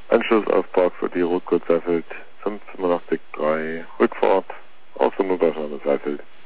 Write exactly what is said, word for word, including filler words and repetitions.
Anschluss auf Park für die Rotgurt Saalfeld fünf fünfundachtzig drei Rückfahrt aus der Notaufnahme Saalfeld.